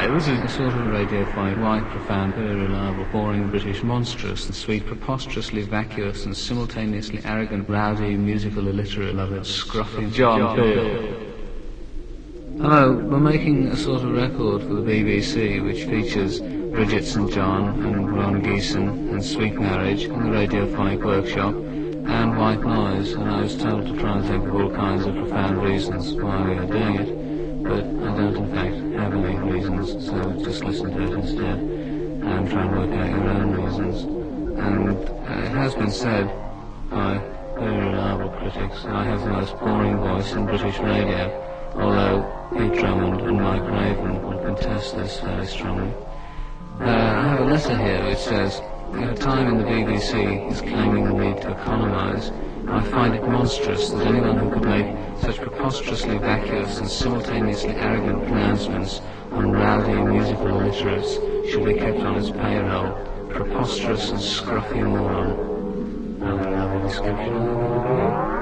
Hi, this is a sort of radiophonic, white, profound, very reliable, boring, British, monstrous and sweet, preposterously vacuous and simultaneously arrogant, rowdy, musical, illiterate, loved, scruffy John Peel. Hello, we're making a sort of record for the BBC which features Bridget St John and Ron Geeson and Sweet Marriage and the Radiophonic Workshop and White Noise, and I was told to try and think of all kinds of profound reasons why we are doing it, but I don't in fact have any reasons, so just listen to it instead and try and work out your own reasons. And it has been said by very reliable critics that I have the most boring voice in British radio, although Pete Drummond and Mike Raven will contest this very strongly. I have a letter here which says, "At a time when the BBC is claiming the need to economise, I find it monstrous that anyone who could make such preposterously vacuous and simultaneously arrogant pronouncements on rowdy musical illiterates should be kept on its payroll. Preposterous and scruffy moron." Another lovely description of the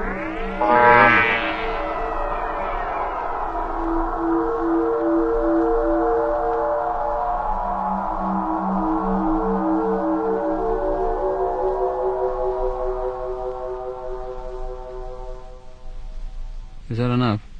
Is that enough?